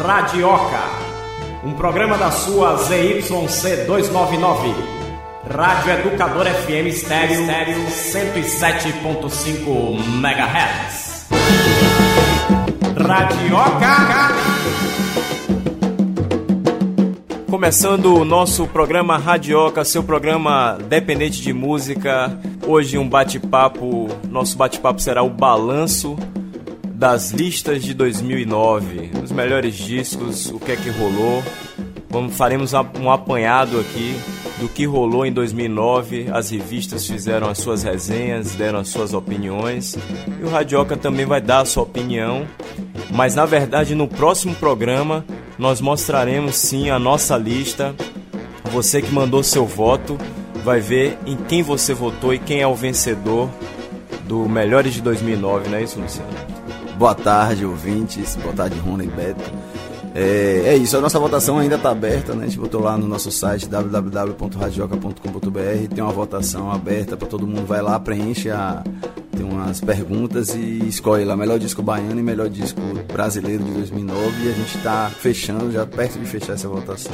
Radioca, um programa da sua ZYC 299, Rádio Educador FM Estéreo 107.5 MHz. Radioca. Começando o nosso programa Radioca, seu programa dependente de música. Hoje um bate-papo, nosso bate-papo será o balanço das listas de 2009, os melhores discos, o que é que rolou. Faremos um apanhado aqui do que rolou em 2009. As revistas fizeram as suas resenhas, deram as suas opiniões, e o Radioca também vai dar a sua opinião. Mas na verdade no próximo programa nós mostraremos sim a nossa lista. Você que mandou seu voto vai ver em quem você votou e quem é o vencedor do Melhores de 2009, não é isso, Luciano? Boa tarde, ouvintes. Boa tarde, Rony e Beto. É isso, a nossa votação ainda está aberta, né? A gente botou lá no nosso site www.radioca.com.br. Tem uma votação aberta para todo mundo. Vai lá, preenche, tem umas perguntas e escolhe lá melhor disco baiano e melhor disco brasileiro de 2009. E a gente está fechando, já perto de fechar essa votação.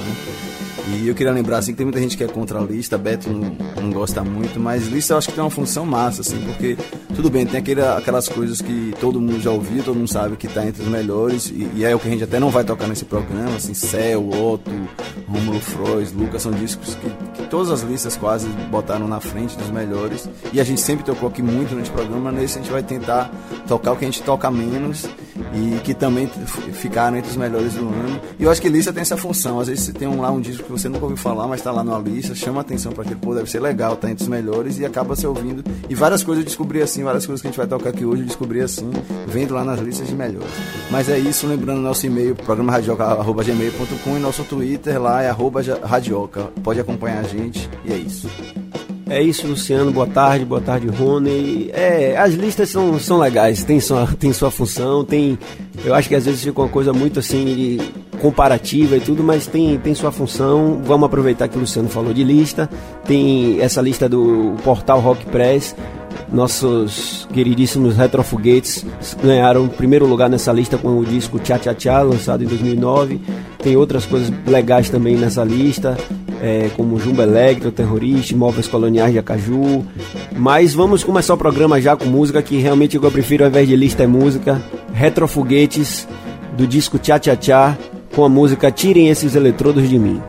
E eu queria lembrar assim, que tem muita gente que é contra a lista. Beto não gosta muito, mas lista eu acho que tem uma função massa, assim, porque tudo bem, tem aquelas coisas que todo mundo já ouviu, todo mundo sabe que está entre os melhores, e é o que a gente até não vai tocar nesse programa, assim, Céu, Otto, Rômulo Frois, Lucas, são discos que todas as listas quase botaram na frente dos melhores, e a gente sempre tocou aqui muito nesse programa. Nesse a gente vai tentar tocar o que a gente toca menos e que também ficaram entre os melhores do ano. E eu acho que lista tem essa função, às vezes você tem lá um disco que você nunca ouviu falar, mas está lá numa lista, chama atenção para aquele, pô, deve ser legal, tá entre os melhores, e acaba se ouvindo. E várias coisas eu descobri assim, várias coisas que a gente vai tocar aqui hoje eu descobri assim, vendo lá nas listas de melhores. Mas é isso, lembrando nosso e-mail, programa radioca@gmail.com, e nosso Twitter lá é @radioca. Pode acompanhar a gente, e é isso. É isso, Luciano, boa tarde, Rony. As listas são legais, tem sua função, eu acho que às vezes fica uma coisa muito assim comparativa e tudo, mas tem sua função. Vamos aproveitar que o Luciano falou de lista, tem essa lista do portal Rock Press. Nossos queridíssimos Retrofoguetes ganharam o primeiro lugar nessa lista com o disco Tchá Tchá Tchá, lançado em 2009. Tem outras coisas legais também nessa lista, como Jumbo Electro, Terrorista, Móveis Coloniais de Acaju. Mas vamos começar o programa já com música, que realmente eu prefiro, ao invés de lista, é música. Retrofoguetes, do disco Tchá Tchá Tchá, com a música Tirem Esses Eletrodos de Mim.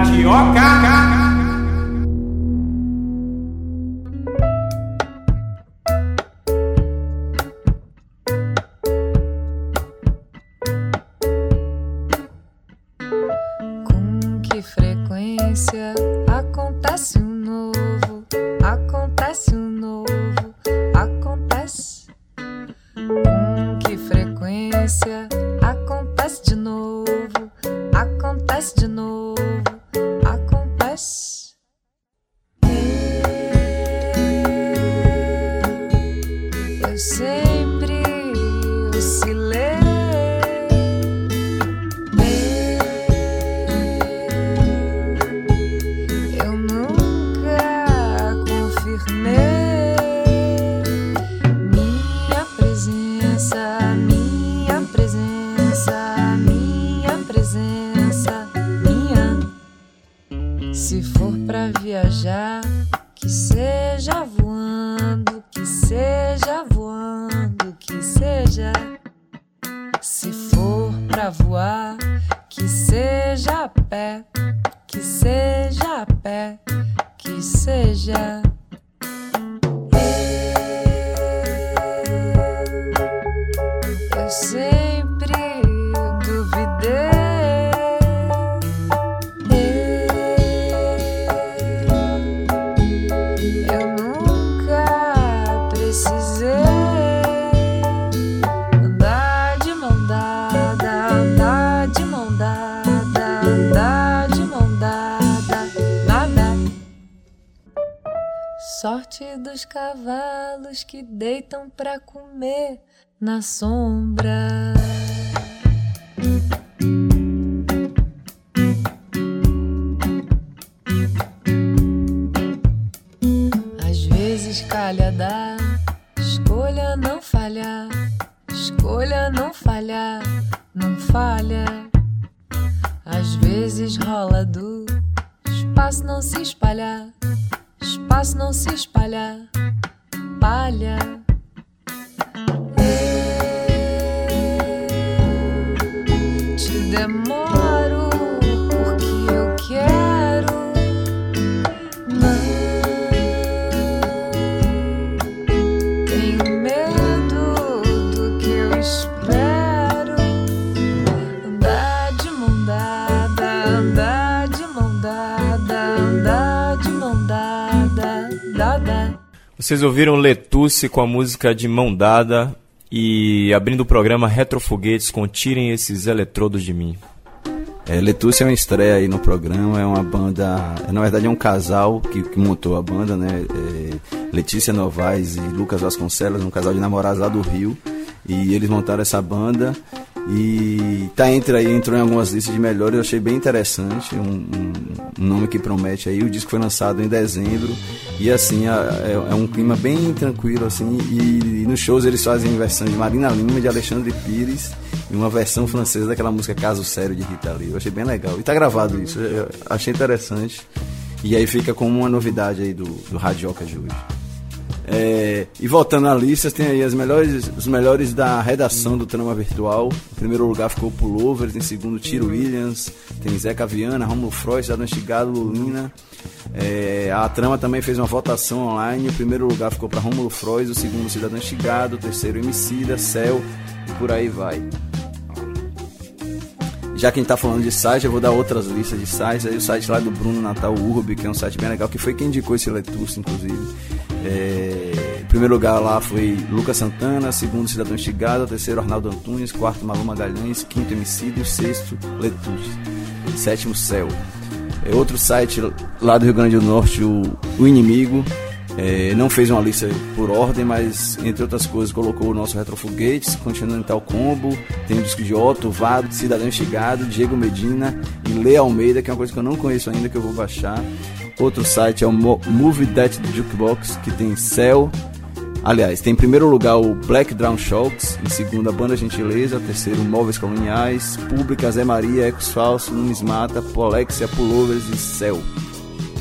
Radioca. Com que frequência acontece um novo, acontece um novo, acontece. Com que frequência acontece de novo, acontece de novo, acontece. Eu sempre oscilei. Eu nunca confirmei minha presença, minha presença, minha presença, minha. Se for pra viajar, que seja voando, que seja voando, que seja. Se for pra voar, que seja a pé, que seja a pé, que seja. Eu sempre duvidei. Eu nunca precisei andar de mão dada, andar de mão dada, andar de mão dada, nada. Sorte dos cavalos que deitam pra comer na sombra. Às vezes calha dar, escolha não falhar, escolha não falhar, não falha. Às vezes rola do espaço não se espalhar, espaço não se espalhar, palha. Te demoro porque eu quero. Não tenho medo do que eu espero. Andar de mão dada, andar de mão dada, andar de mão dada, dada. Vocês ouviram Letusse com a música de Mão Dada e abrindo o programa Retrofoguetes com Tirem Esses Eletrodos de Mim. Letusse é uma estreia aí no programa, é uma banda, na verdade é um casal que montou a banda, né? Letícia Novaes e Lucas Vasconcelos, um casal de namorados lá do Rio, e eles montaram essa banda e entrou em algumas listas de melhores. Eu achei bem interessante, um nome que promete aí. O disco foi lançado em dezembro e assim, é um clima bem tranquilo assim, e nos shows eles fazem versão de Marina Lima, de Alexandre Pires e uma versão francesa daquela música Caso Sério de Rita Lee. Eu achei bem legal e tá gravado isso, eu achei interessante, e aí fica como uma novidade aí do Radioca de hoje. E voltando à lista, tem aí os melhores da redação do Trama Virtual. Em primeiro lugar ficou Pullovers, em segundo Tiro Williams, tem Zeca Viana, Rômulo Freud, Cidadão Estigado, Lulina. A Trama também fez uma votação online. O primeiro lugar ficou para Rômulo Freud, o segundo Cidadão Estigado, o terceiro Emicida, Céu e por aí vai. Já que a gente tá falando de site, eu vou dar outras listas de sites. Aí o site lá do Bruno Natal Urbi, que é um site bem legal, que foi quem indicou esse Letusse, inclusive. Em primeiro lugar lá foi Lucas Santana, segundo Cidadão Estigado, terceiro Arnaldo Antunes, quarto Malu Magalhães, quinto Emicida e sexto Letusse, sétimo Céu. Outro site lá do Rio Grande do Norte, o Inimigo, não fez uma lista por ordem, mas entre outras coisas colocou o nosso Retrofoguetes, continuando em tal combo. Tem o disco de Otto, Vado, Cidadão Estigado, Diego Medina e Lê Almeida, que é uma coisa que eu não conheço ainda, que eu vou baixar. Outro site é o Movie That Jukebox, que tem Céu. Aliás, tem em primeiro lugar o Black Drown Shocks, em segundo a Banda Gentileza, terceiro Móveis Coloniais, Pública, Zé Maria, Ecos Falso, Numismata, Polexia, Pullovers e Céu.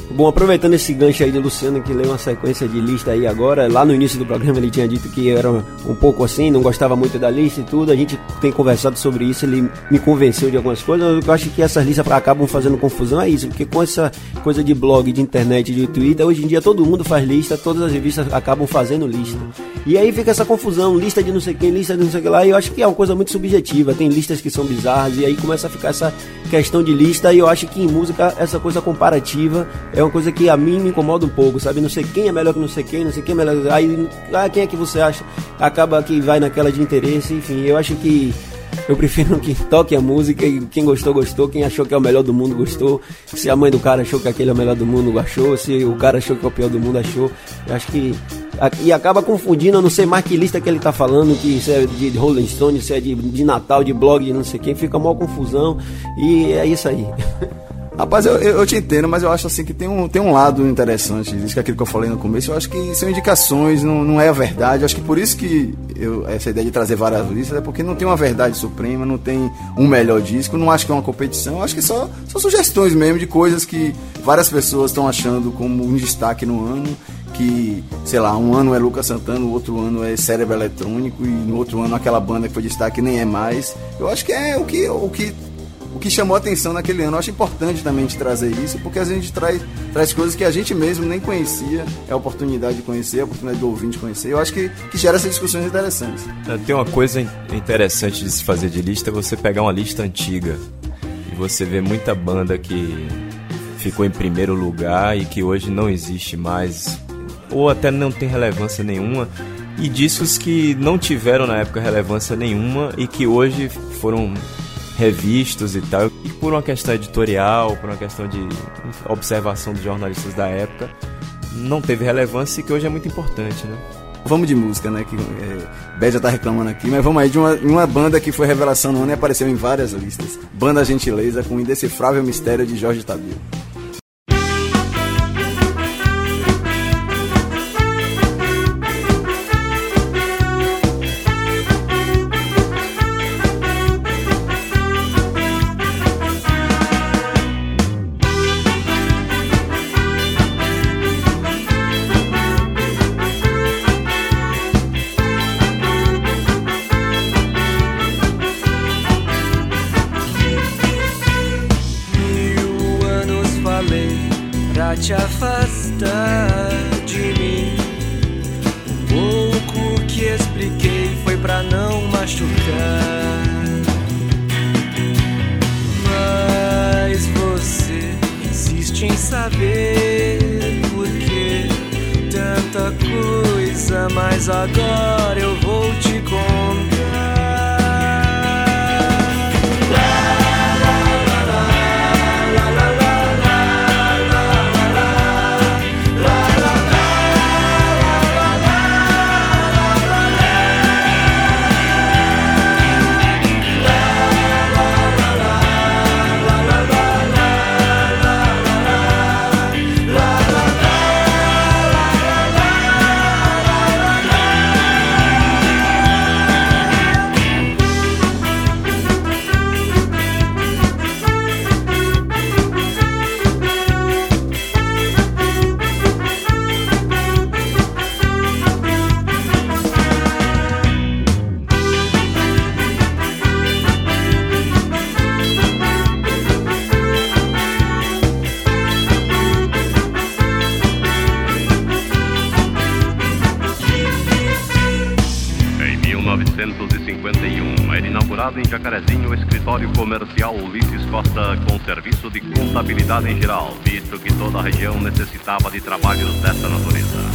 Bom, aproveitando esse gancho aí de Luciano, que leu uma sequência de lista aí agora, lá no início do programa ele tinha dito que era um pouco assim, não gostava muito da lista e tudo, a gente tem conversado sobre isso, ele me convenceu de algumas coisas. Eu acho que essas listas acabam fazendo confusão, é isso, porque com essa coisa de blog, de internet, de Twitter, hoje em dia todo mundo faz lista, todas as revistas acabam fazendo lista, e aí fica essa confusão, lista de não sei quem, lista de não sei o que lá, e eu acho que é uma coisa muito subjetiva, tem listas que são bizarras, e aí começa a ficar essa questão de lista, e eu acho que em música essa coisa comparativa é uma coisa que a mim me incomoda um pouco, sabe? Não sei quem é melhor que não sei quem é melhor. Aí, quem é que você acha? Acaba que vai naquela de interesse, enfim, eu acho que eu prefiro que toque a música e quem gostou, gostou, quem achou que é o melhor do mundo, gostou. Se a mãe do cara achou que aquele é o melhor do mundo, achou. Se o cara achou que é o pior do mundo, achou. Eu acho que... E acaba confundindo, eu não sei mais que lista que ele tá falando, que se é de Rolling Stone, se é de Natal, de blog, de não sei quem, fica maior confusão. E é isso aí. Rapaz, eu te entendo, mas eu acho assim que tem um lado interessante disso, que é aquilo que eu falei no começo. Eu acho que são indicações, não é a verdade. Eu acho que por isso que essa ideia de trazer várias listas é porque não tem uma verdade suprema, não tem um melhor disco, não acho que é uma competição. Eu acho que são sugestões mesmo de coisas que várias pessoas estão achando como um destaque no ano. Que, sei lá, um ano é Lucas Santana, o outro ano é Cérebro Eletrônico, e no outro ano aquela banda que foi destaque nem é mais. Eu acho que é o que chamou a atenção naquele ano. Eu acho importante também de trazer isso, porque a gente traz coisas que a gente mesmo nem conhecia, é a oportunidade de conhecer, é a oportunidade do ouvinte conhecer. Eu acho que gera essas discussões interessantes. Tem uma coisa interessante de se fazer de lista, é você pegar uma lista antiga e você vê muita banda que ficou em primeiro lugar e que hoje não existe mais, ou até não tem relevância nenhuma, e discos que não tiveram na época relevância nenhuma e que hoje foram revistos e tal, e por uma questão editorial, por uma questão de observação dos jornalistas da época, não teve relevância e que hoje é muito importante, né? Vamos de música, né? Que Bé já tá reclamando aqui, mas vamos aí de uma banda que foi revelação no ano e apareceu em várias listas. Banda Gentileza, com o Indecifrável Mistério de Jorge Tadeu. Te afastar de mim. O pouco que expliquei foi pra não machucar, mas você insiste em saber por que tanta coisa, mas agora eu vou te contar. Em Jacarezinho, o escritório comercial Ulisses Costa, com serviço de contabilidade em geral, visto que toda a região necessitava de trabalhos dessa natureza.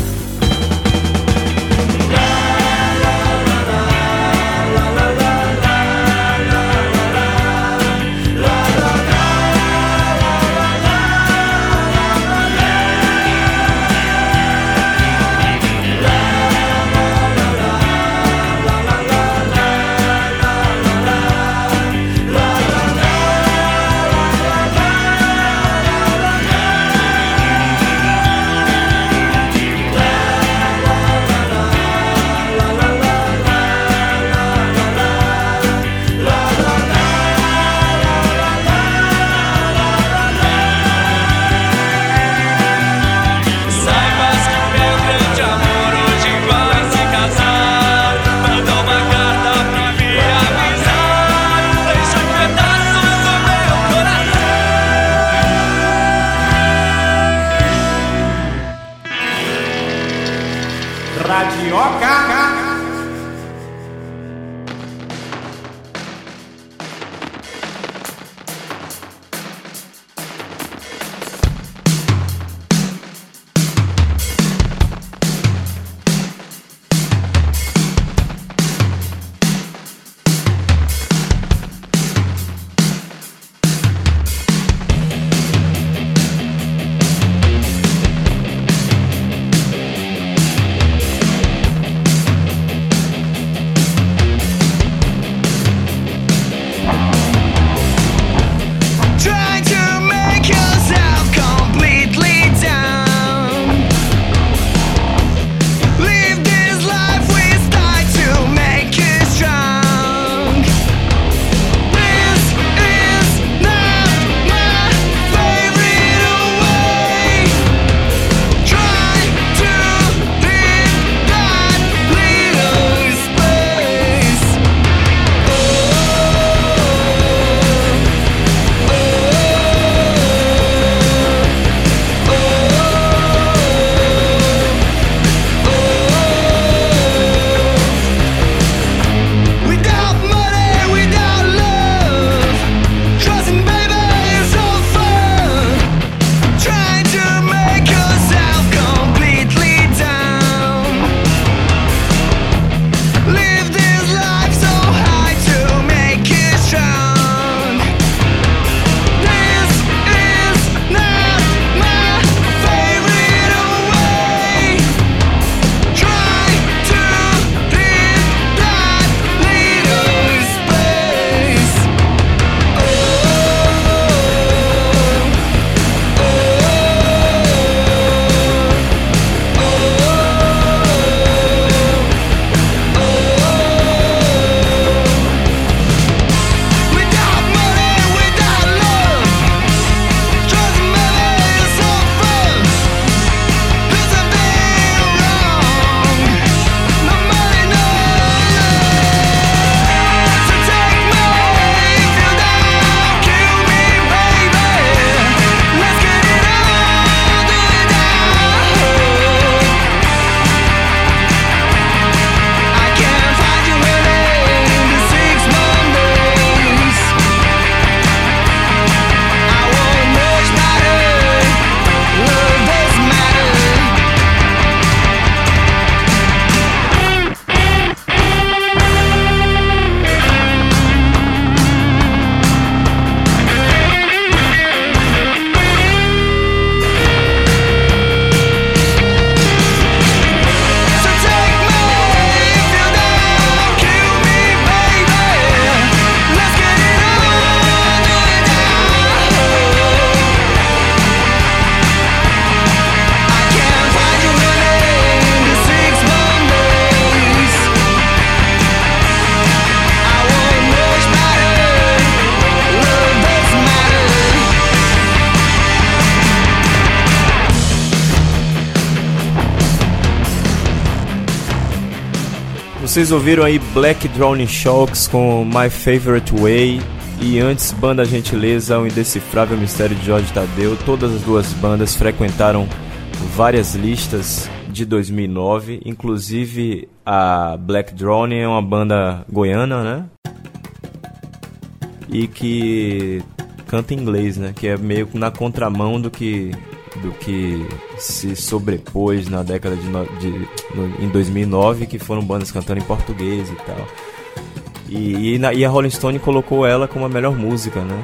Radioca. Vocês ouviram aí Black Drowning Sharks com My Favorite Way, e antes Banda Gentileza, O Indecifrável Mistério de Jorge Tadeu. Todas as duas bandas frequentaram várias listas de 2009, inclusive a Black Drowning é uma banda goiana, né? E que canta em inglês, né? Que é meio na contramão do que se sobrepôs na década em 2009, que foram bandas cantando em português e tal. E a Rolling Stone colocou ela como a melhor música, né?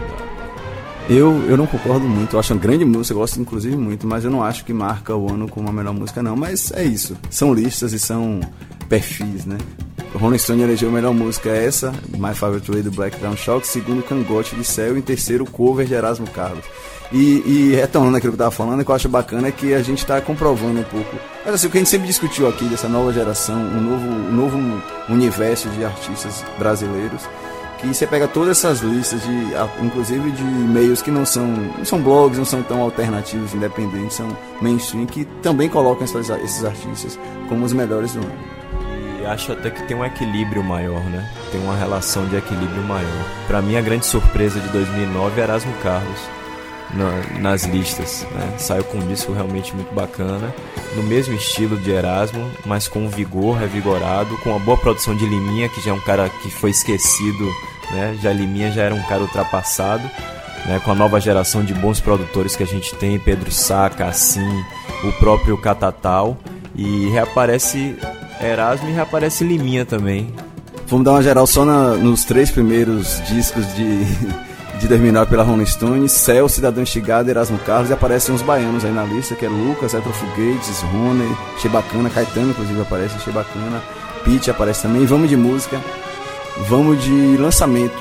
Eu não concordo muito, eu acho uma grande música, eu gosto inclusive muito, mas eu não acho que marca o ano como a melhor música não, mas é isso, são listas e são perfis, né? O Rolling Stone elegeu a melhor música essa, My Favorite Way do Black Drowning Sharks, segundo Cangote de Céu, e em terceiro Cover de Erasmo Carlos. E retornando aquilo que eu tava falando, o que eu acho bacana é que a gente tá comprovando um pouco, mas assim, o que a gente sempre discutiu aqui dessa nova geração, um novo universo de artistas brasileiros, que você pega todas essas listas, inclusive de meios que não são blogs, não são tão alternativos, independentes, são mainstream, que também colocam esses artistas como os melhores do ano. E acho até que tem um equilíbrio maior, né? Tem uma relação de equilíbrio maior. Pra mim, a grande surpresa de 2009 é Erasmo Carlos. nas listas, né? Saiu com um disco realmente muito bacana, no mesmo estilo de Erasmo, mas com vigor, revigorado, com uma boa produção de Liminha, que já é um cara que foi esquecido, né? Já Liminha já era um cara ultrapassado, né? Com a nova geração de bons produtores que a gente tem, Pedro Sá, Cassim, o próprio Catatal, e reaparece Erasmo e reaparece Liminha também. Vamos dar uma geral só nos 3 primeiros discos de 2009 pela Rolling Stones: Céu, Cidadão Estigado, Erasmo Carlos, e aparecem uns baianos aí na lista, que é Lucas, Etrofoguetes, Rony, Chebacana, Caetano inclusive aparece, Chebacana, Pitty aparece também. Vamos de música, vamos de lançamento.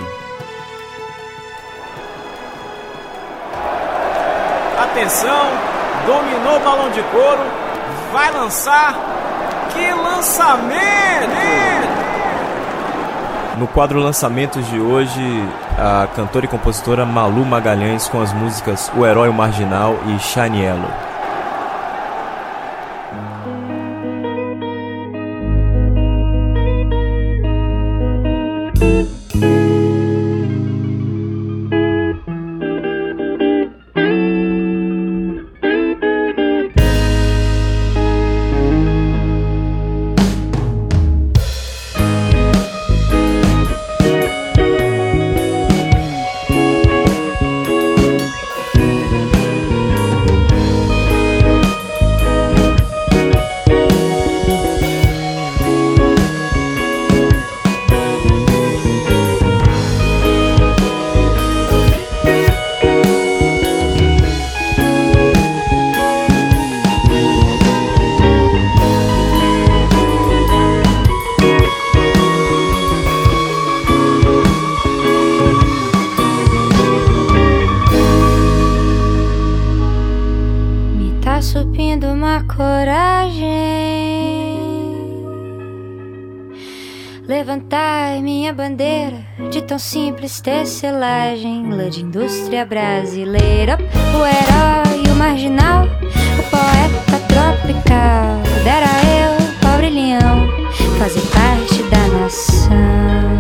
Atenção, dominou o balão de couro, vai lançar, que lançamento! No quadro Lançamentos de hoje, a cantora e compositora Malu Magalhães com as músicas O Herói, o Marginal e Shine Yellow. Levantai minha bandeira de tão simples tecelagem, lã de indústria brasileira. O herói, o marginal, o poeta tropical. Dera eu, pobre leão, fazer parte da nação.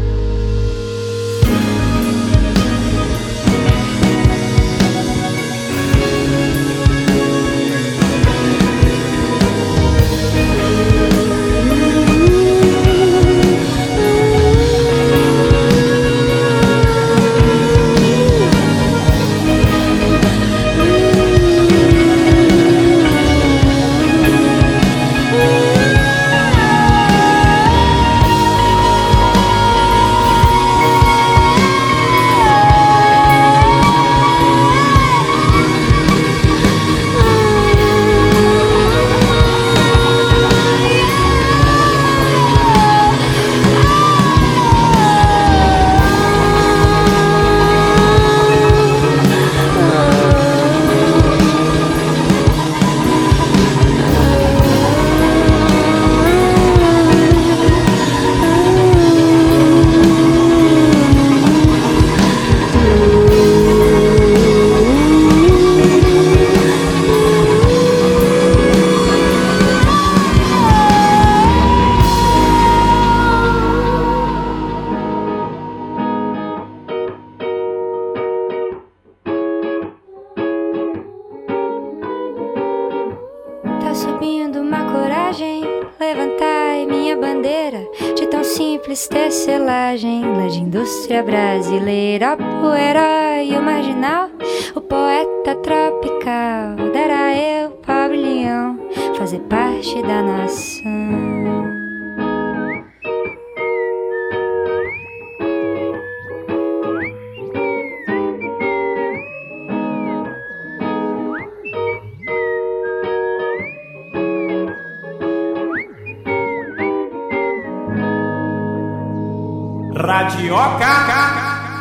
Tecelagem, lã de indústria brasileira. O herói, o marginal, o poeta tropical. Dera eu, pobre leão, fazer parte da nação. Radioca.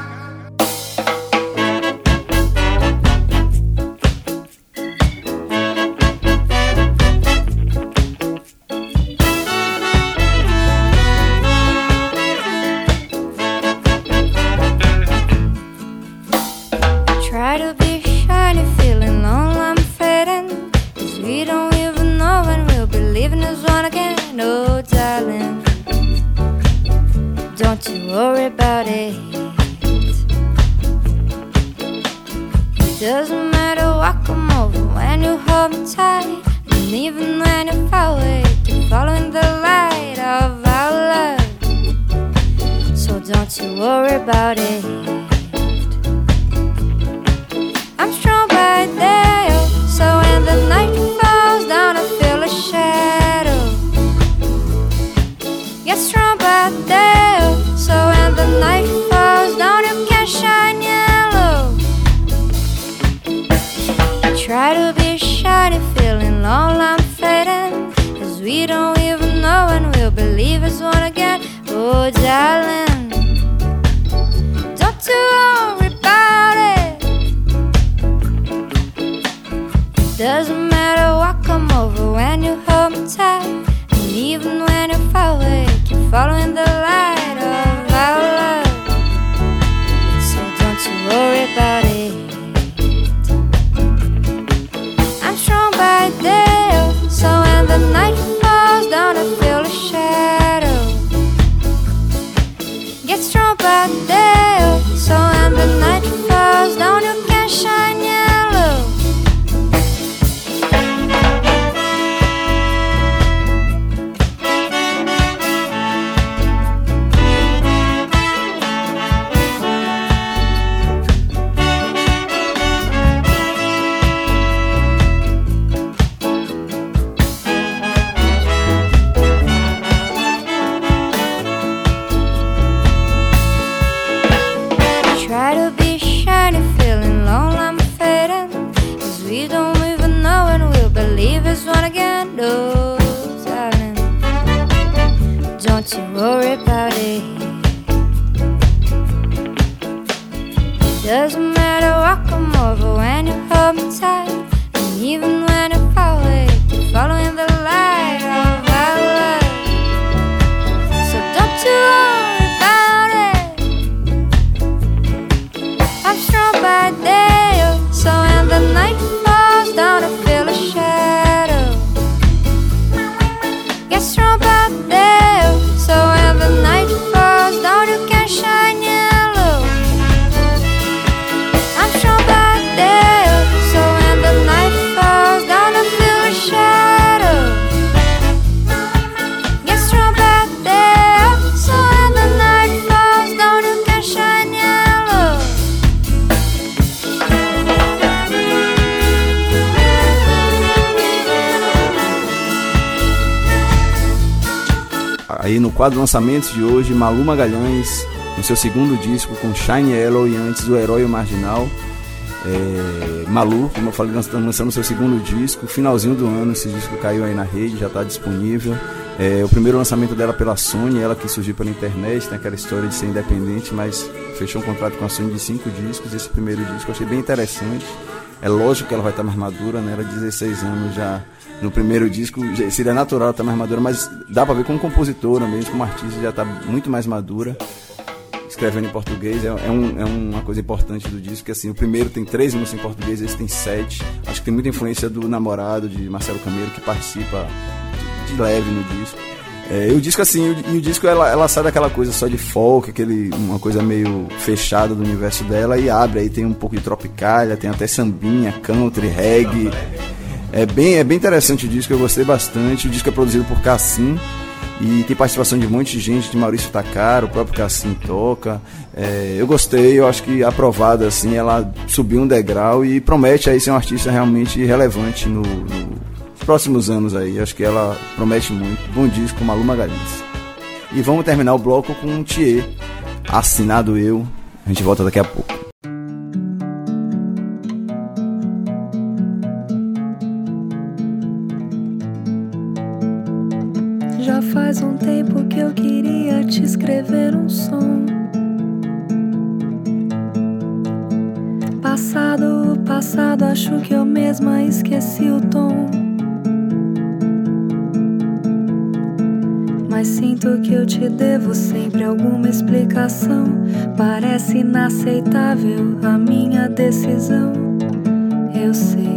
Try to be shiny, feeling lonely, I'm fading, 'cause we don't even know when we'll be leaving this one again. Oh darling, don't you worry about it. You Doesn't matter what come over when you hold me tight, and even when you're far away, keep following the light of our love. So don't you worry about it. I'm strong by day, so when the night falls down I feel a shadow. Get strong by day, so when the night falls down you can shine yellow. Try to be shiny, feeling all I'm fading, 'cause we don't even know when we'll believe it's one again. Oh darling, don't you worry about it. Doesn't matter what come over when you hold me tight, and even when you're far away, keep following the light of our love. So don't you worry about it. I'm strong by day, so when the night falls down I feel a shadow. Get strong by day, so when the night falls down you can shine yellow. Try to be shiny, feeling lonely, I'm fading, 'cause we don't even know when we'll believe it's one again. No, darling, don't you worry about it. Doesn't matter what come over when you hold me tight, and even when you're far away, keep following the light of our love. So don't you worry about it. I'm strong by day, so when the night falls down I feel a shadow. Get strong by day, so when the night falls down you can shine yellow. I'm strong by day, so when the night falls down I feel a shadow. Get strong by day, so when the night falls down you can shine yellow. Aí no quadro lançamentos de hoje, Malu Magalhães, no seu segundo disco com Shine Yellow, e antes O Herói e o Marginal. Malu, como eu falei, lançando o seu segundo disco, finalzinho do ano, esse disco caiu aí na rede, já está disponível. O primeiro lançamento dela pela Sony, ela que surgiu pela internet, tem aquela história de ser independente, mas fechou um contrato com a Sony de 5 discos. Esse primeiro disco eu achei bem interessante. É lógico que ela vai estar mais madura, né? Ela 16 anos já no primeiro disco, seria natural estar mais madura, mas dá pra ver como compositora mesmo, como artista, já tá muito mais madura, escrevendo em português. É uma coisa importante do disco, que assim, o primeiro tem 3 músicas em português, esse tem 7. Acho que tem muita influência do Namorado, de Marcelo Camelo, que participa de leve no disco. O disco assim, o disco ela sai daquela coisa só de folk, uma coisa meio fechada do universo dela, e abre, aí tem um pouco de tropicália, tem até sambinha, country, reggae. É bem interessante o disco, eu gostei bastante. O disco é produzido por Cassim e tem participação de um monte de gente, de Maurício Takara, o próprio Cassim toca. Eu gostei, eu acho que aprovada assim, ela subiu um degrau e promete aí ser um artista realmente relevante nos próximos anos aí. Acho que ela promete muito. Bom disco, Malu Magalhães. E vamos terminar o bloco com um Thier, Assinado Eu. A gente volta daqui a pouco. Já faz um tempo que eu queria te escrever um som. Passado, acho que eu mesma esqueci o tom. Mas sinto que eu te devo sempre alguma explicação. Parece inaceitável a minha decisão. Eu sei.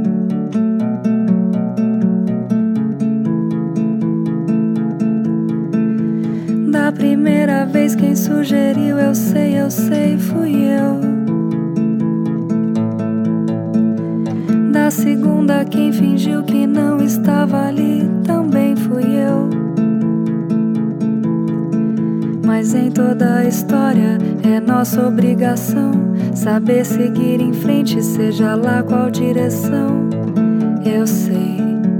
Da primeira vez quem sugeriu, eu sei, fui eu. Na segunda, quem fingiu que não estava ali também fui eu. Mas em toda a história é nossa obrigação saber seguir em frente, seja lá qual direção. Eu sei.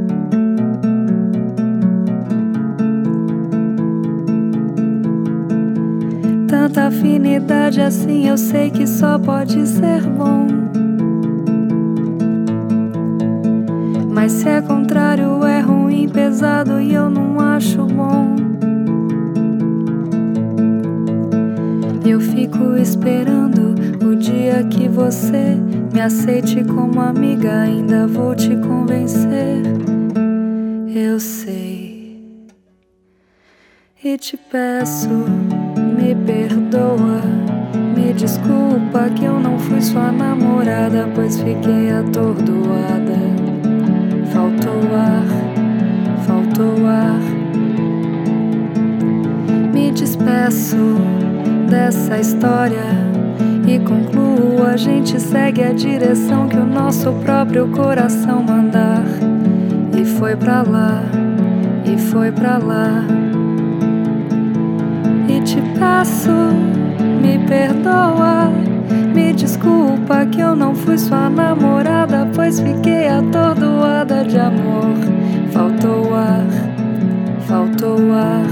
Tanta afinidade assim, eu sei que só pode ser bom. Mas se é contrário é ruim, pesado e eu não acho bom. Eu fico esperando o dia que você me aceite como amiga, ainda vou te convencer. Eu sei. E te peço, me perdoa, me desculpa que eu não fui sua namorada, pois fiquei atordoada. Faltou ar, faltou ar. Me despeço dessa história e concluo, a gente segue a direção que o nosso próprio coração mandar. E foi pra lá, e foi pra lá. E te peço, me perdoa, me desculpa que eu não fui sua namorada, pois fiquei atordoada de amor. Faltou ar, faltou ar.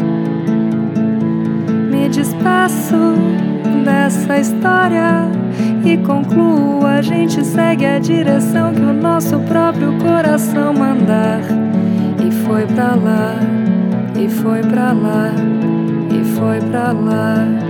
Me despeço dessa história e concluo, a gente segue a direção que o nosso próprio coração mandar. E foi pra lá, e foi pra lá, e foi pra lá.